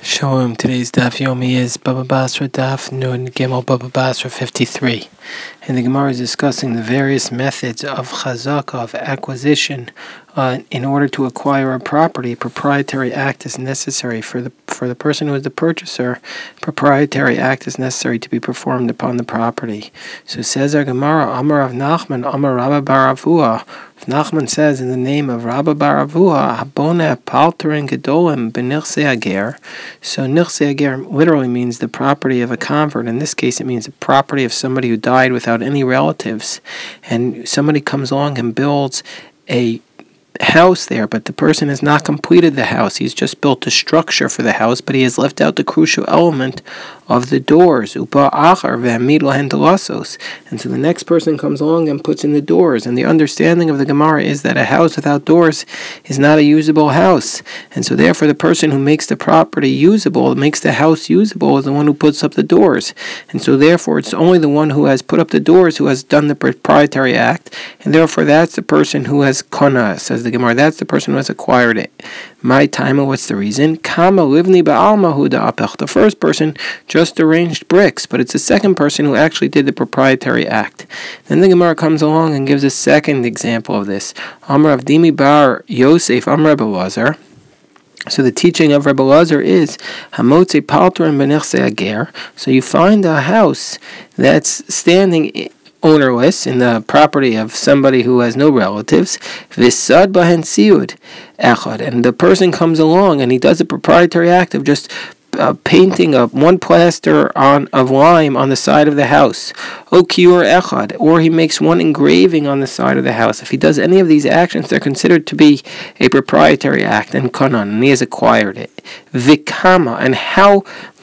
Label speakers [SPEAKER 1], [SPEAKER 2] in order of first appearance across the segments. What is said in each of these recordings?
[SPEAKER 1] Shalom. Today's Daf Yomi is Baba Basra Daf Nun Gimel Baba Basra 53. And the Gemara is discussing the various methods of chazakah, of acquisition. In order to acquire a property, a proprietary act is necessary. For the person who is the purchaser, proprietary act is necessary to be performed upon the property. So says our Gemara, Amar Rav Nachman, Amar Rabba bar Avua. Nachman says in the name of Rabba bar Avua, Habona palterin gedolim b'nichse ager. So nichse ager literally means the property of a convert. In this case, it means the property of somebody who died without any relatives. And somebody comes along and builds a house there, but the person has not completed the house. He's just built a structure for the house, but he has left out the crucial element of the doors. And so the next person comes along and puts in the doors. And the understanding of the Gemara is that a house without doors is not a usable house. And so therefore the person who makes the property usable, makes the house usable, is the one who puts up the doors. And so therefore it's only the one who has put up the doors who has done the proprietary act. And therefore that's the person who has kona, says the Gemara. That's the person who has acquired it. My time, what's the reason? Kama livni ba'alma huda apech. The first person just arranged bricks, but it's the second person who actually did the proprietary act. Then the Gemara comes along and gives a second example of this. Amar Avdimi bar Yosef Amar Rebbe Lazar. So the teaching of Rebbe Lazar is Hamotze palterin b'nichse ager. So you find a house that's standing ownerless in the property of somebody who has no relatives, visad bahen siud echad, and the person comes along and he does a proprietary act of just painting one plaster of lime on the side of the house, o kiur echad, or he makes one engraving on the side of the house. If he does any of these actions, they're considered to be a proprietary act and kanan, and he has acquired it. Vikama, and how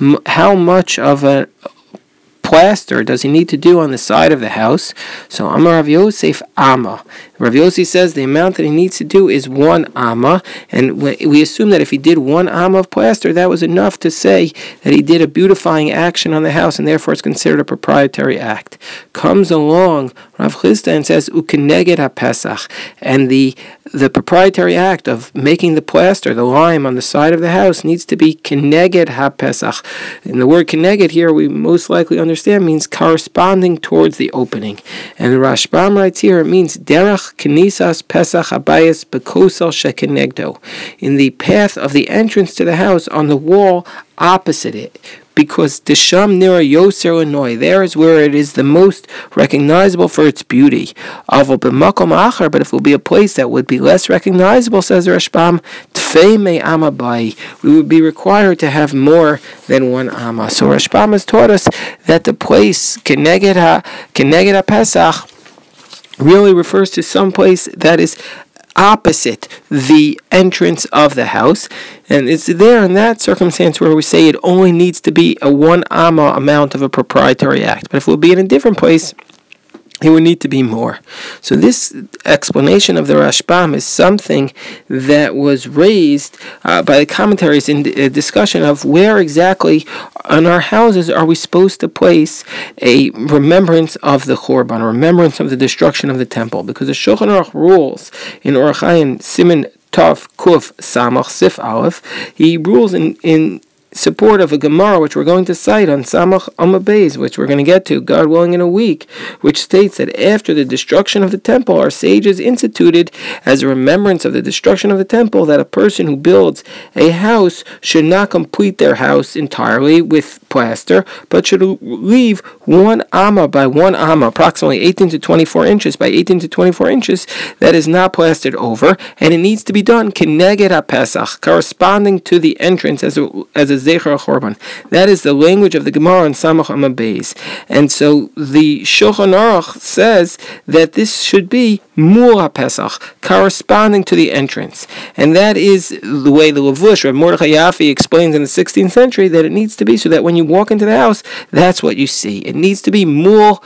[SPEAKER 1] much of a plaster does he need to do on the side of the house? So Amar Rav Yosef Amma. Rav Yosef says the amount that he needs to do is 1 amma, and we assume that if he did 1 amma of plaster, that was enough to say that he did a beautifying action on the house, and therefore it's considered a proprietary act. Comes along Rav Chisda and says ukeneged haPesach, and the proprietary act of making the plaster, the lime on the side of the house, needs to be keneged haPesach. And the word keneged here, we most likely understand, means corresponding towards the opening. And the Rashbam writes here, it means derech Kenisas Pesach Habayis Bekosel Shekenegdo, in the path of the entrance to the house on the wall opposite it. Because Desham Nira Yoser Lenoy, there is where it is the most recognizable for its beauty. Avol b'makom achar, but if it will be a place that would be less recognizable, says Rashbam, Tfei me amma bai, we would be required to have more than 1 amma. So Rashbam has taught us that the place Keneged HaPesach really refers to some place that is opposite the entrance of the house, and it's there in that circumstance where we say it only needs to be a 1 amma amount of a proprietary act. But if it will be in a different place, it would need to be more. So this explanation of the Rashbam is something that was raised by the commentaries in the discussion of where exactly on our houses are we supposed to place a remembrance of the Churban, a remembrance of the destruction of the temple. Because the Shulchan Aruch rules in Orach Chaim Siman Tov Kuf Samach Sif Aleph, he rules in support of a Gemara, which we're going to cite on Samach Amud Beis, which we're going to get to, God willing, in a week, which states that after the destruction of the temple, our sages instituted as a remembrance of the destruction of the temple that a person who builds a house should not complete their house entirely with plaster, but should leave 1 amma by 1 amma, approximately 18 to 24 inches by 18 to 24 inches, that is not plastered over, and it needs to be done keneged haPesach, corresponding to the entrance as a Zecher Churban. That is the language of the Gemara in Samach Amud Beis. And so the Shulchan Aruch says that this should be Mul HaPesach, corresponding to the entrance. And that is the way the Levush, Rav Mordechai Yafi, explains in the 16th century that it needs to be, so that when you walk into the house, that's what you see. It needs to be Mul,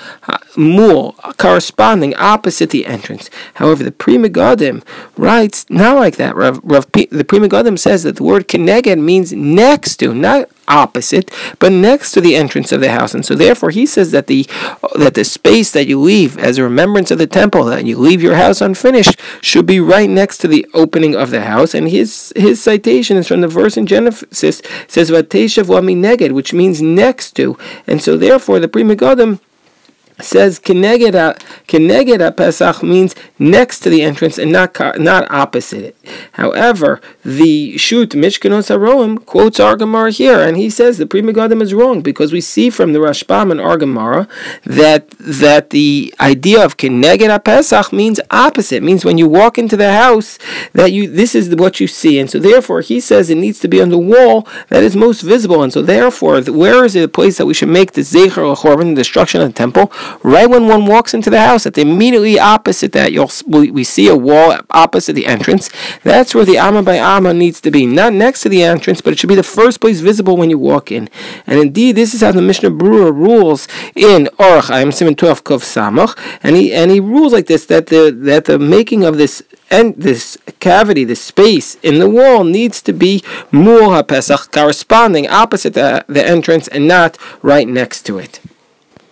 [SPEAKER 1] corresponding, opposite the entrance. However, the Pri Megadim writes not like that. The Pri Megadim says that the word Keneged means next to to, not opposite, but next to the entrance of the house. And so therefore he says that the space that you leave as a remembrance of the temple, that you leave your house unfinished, should be right next to the opening of the house. And his citation is from the verse in Genesis, it says Vateshav Lamineged, which means next to. And so therefore the Pri Megadim says Keneged Pesach means next to the entrance and not opposite it. However, the Shut Mishkanos HaRoim quotes our Gemara here, and he says the Pri Megadim is wrong, because we see from the Rashbam and our Gemara that the idea of Keneged Pesach means opposite. It means when you walk into the house that this is what you see, and so therefore he says it needs to be on the wall that is most visible, and so therefore where is the place that we should make the Zecher LaChorban, the destruction of the temple? Right when one walks into the house, at the immediately opposite that, we see a wall opposite the entrance. That's where the Amma by Amma needs to be. Not next to the entrance, but it should be the first place visible when you walk in. And indeed, this is how the Mishnah Berurah rules in Orach Chaim Siman 12 Kuf Samach. And he rules like this, that the making of this cavity, this space in the wall, needs to be Mul HaPesach, corresponding opposite the entrance and not right next to it.